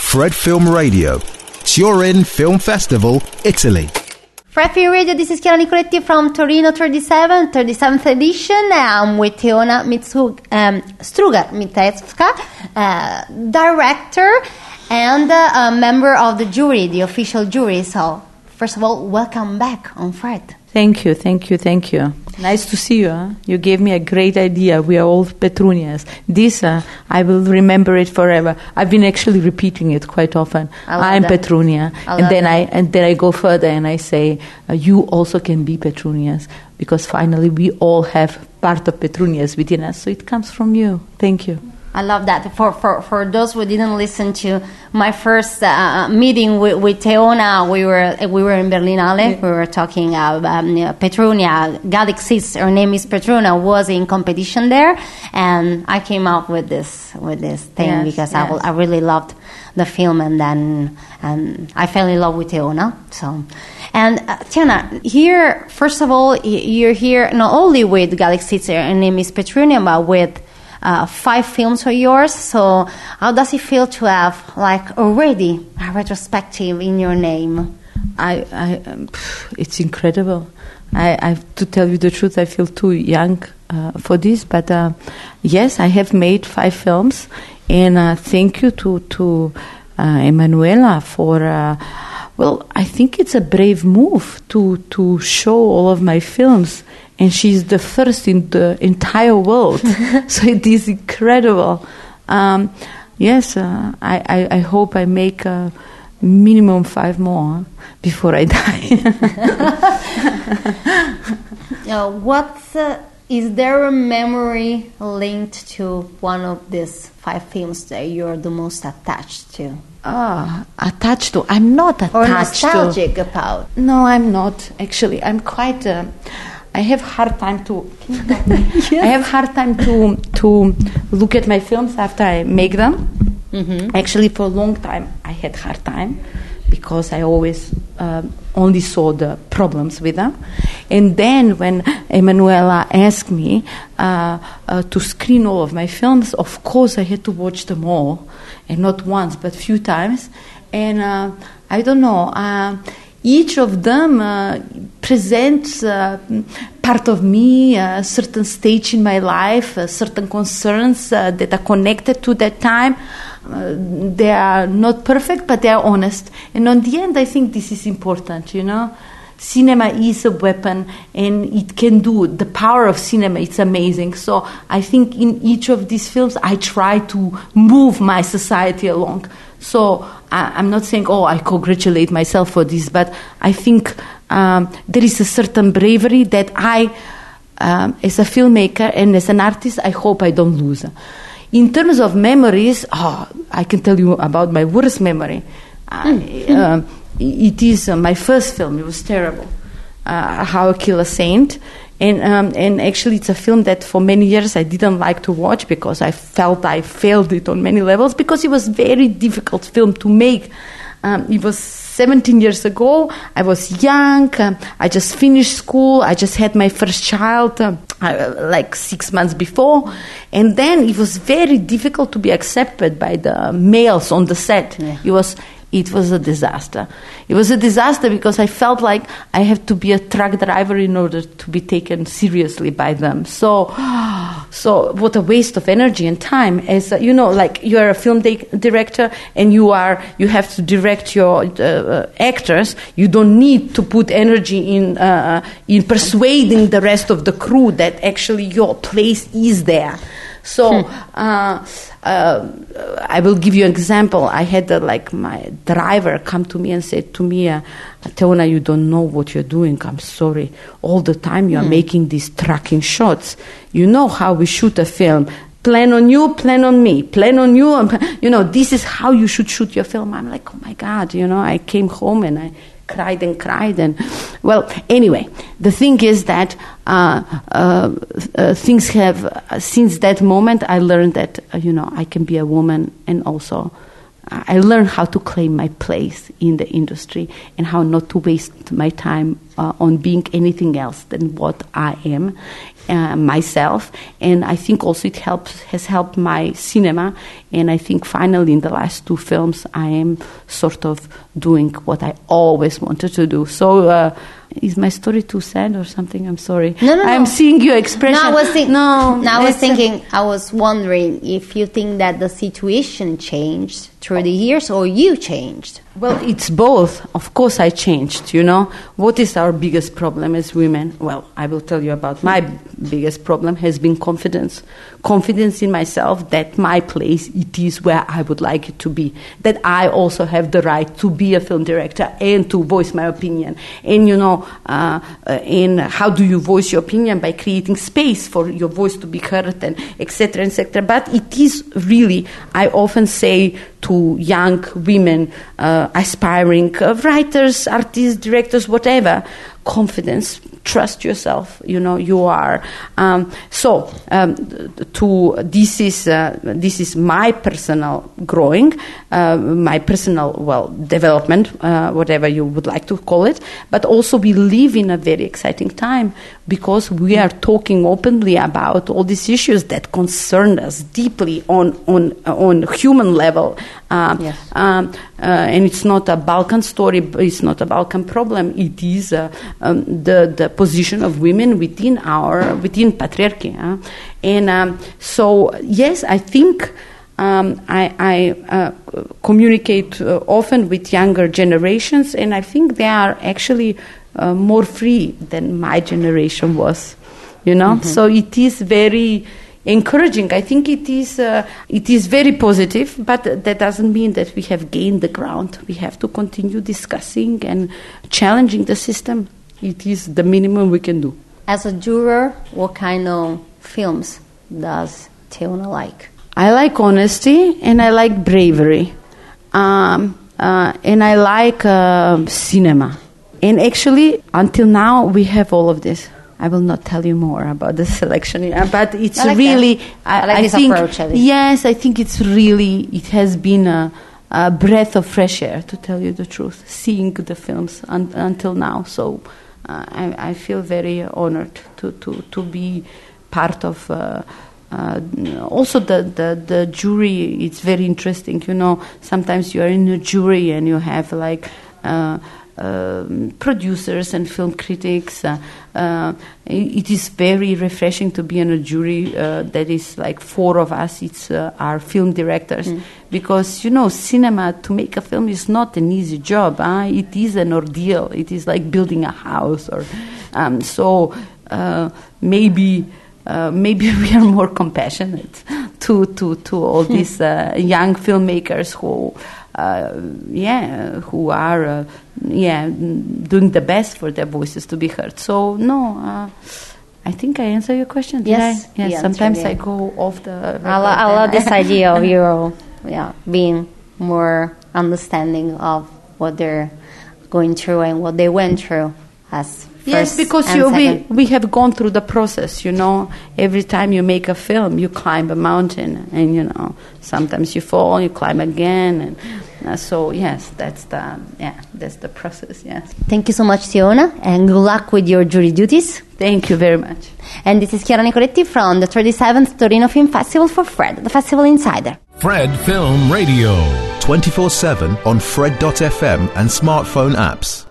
Fred Film Radio, Turin Film Festival, Italy. Fred Film Radio, this is Chiara Nicoletti from Torino 37th edition. I'm with Teona Strugar-Mitevska, director and a member of the jury, the official jury. So, first of all, welcome back on Fred. Thank you. Nice to see you. Huh? You gave me a great idea. We are all Petrunias. This, I will remember it forever. I've been actually repeating it quite often. I'm that. Petrunia. And then I go further and I say, you also can be Petrunias. Because finally we all have part of Petrunias within us. So it comes from you. Thank you. I love that. For those who didn't listen to my first meeting with Teona, we were in Berlinale. Yeah. We were talking about Petrunia. God exists. Her name is Petrunia. Was in competition there, and I came up with this thing because I really loved the film, and I fell in love with Teona. So. And Tiana, here, first of all, you're here not only with God exists. Her name is Petrunia, but with 5 films of yours. So how does it feel to have already a retrospective in your name? It's incredible. I have to tell you the truth, I feel too young for this, but yes, I have made 5 films, and thank you to Emanuela for I think it's a brave move to show all of my films. And she's the first in the entire world. So it is incredible. Yes, I hope I make a minimum 5 more before I die. Is there a memory linked to one of these 5 films that you're the most attached to? Attached to? I'm not attached to. Or nostalgic about? No, I'm not. Actually, I'm quite... I have hard time to. Yes. I have hard time to look at my films after I make them. Mm-hmm. Actually, for a long time, I had hard time because I always only saw the problems with them. And then when Emanuela asked me to screen all of my films, of course I had to watch them all, and not once but few times. And I don't know. Each of them presents part of me, a certain stage in my life, certain concerns that are connected to that time. They are not perfect, but they are honest. And on the end, I think this is important, Cinema is a weapon, and it can do. The power of cinema, it's amazing. So I think in each of these films, I try to move my society along. So I'm not saying, I congratulate myself for this, but I think there is a certain bravery that I, as a filmmaker and as an artist, I hope I don't lose. In terms of memories, I can tell you about my worst memory. It is my first film. It was terrible. How I Kill a Saint. And actually it's a film that for many years I didn't like to watch because I felt I failed it on many levels because it was a very difficult film to make. It was 17 years ago. I was young. I just finished school. I just had my first child 6 months before. And then it was very difficult to be accepted by the males on the set. Yeah. It was a disaster. It was a disaster because I felt like I have to be a truck driver in order to be taken seriously by them. So what a waste of energy and time. As you are a film director and you have to direct your actors. You don't need to put energy in persuading the rest of the crew that actually your place is there. So I will give you an example. I had my driver come to me and said to me, Teona, you don't know what you're doing. I'm sorry. All the time you are making these tracking shots. You know how we shoot a film. Plan on you, plan on me. Plan on you. This is how you should shoot your film. I'm like, oh my God, I came home and I cried. And well, anyway, the thing is that things have, since that moment, I learned that, I can be a woman, and also I learned how to claim my place in the industry and how not to waste my time on being anything else than what I am. myself, and I think also has helped my cinema. And I think finally in the last 2 films I am sort of doing what I always wanted to do. So is my story too sad or something? I'm sorry. No. I'm seeing your expression. I was wondering if you think that the situation changed through the years or you changed. Well, it's both. Of course I changed, What is our biggest problem as women? Well, I will tell you about my biggest problem has been confidence. Confidence in myself that my place, it is where I would like it to be. That I also have the right to be a film director and to voice my opinion. And, and how do you voice your opinion? By creating space for your voice to be heard and et cetera, et cetera. But it is really, I often say to young women, aspiring writers, artists, directors, whatever, confidence, trust yourself. You are. This is my personal growing, my personal development, whatever you would like to call it. But also we live in a very exciting time because we are talking openly about all these issues that concern us deeply on human level. Yes. And it's not a Balkan story, it's not a Balkan problem. It is the position of women within patriarchy. And so, yes, I think I communicate often with younger generations, and I think they are actually more free than my generation was. Mm-hmm. So it is very encouraging. I think it is very positive, but that doesn't mean that we have gained the ground. We have to continue discussing and challenging the system. It is the minimum we can do. As a juror, what kind of films does Teona like? I like honesty and I like bravery. And I like cinema. And actually, until now, we have all of this. I will not tell you more about the selection, but it's really... I think, approach. Yes, I think it has been a breath of fresh air, to tell you the truth, seeing the films until now. So I feel very honored to be part of... also the jury. It's very interesting. Sometimes you are in a jury and you have producers and film critics. It is very refreshing to be in a jury that is 4 of us. It's our film directors. Because, cinema, to make a film is not an easy job. It is an ordeal. It is like building a house. Maybe we are more compassionate to all these young filmmakers who are doing the best for their voices to be heard. So I think I answered your question. Yes. Sometimes I go off the. I love this idea of you, being more understanding of what they're going through and what they went through as. Yes, because we have gone through the process, Every time you make a film, you climb a mountain, and sometimes you fall, you climb again, and so yes, that's the process. Yes. Thank you so much, Teona, and good luck with your jury duties. Thank you very much. And this is Chiara Nicoletti from the 37th Torino Film Festival for Fred, the Festival Insider. Fred Film Radio, 24/7 on Fred.fm and smartphone apps.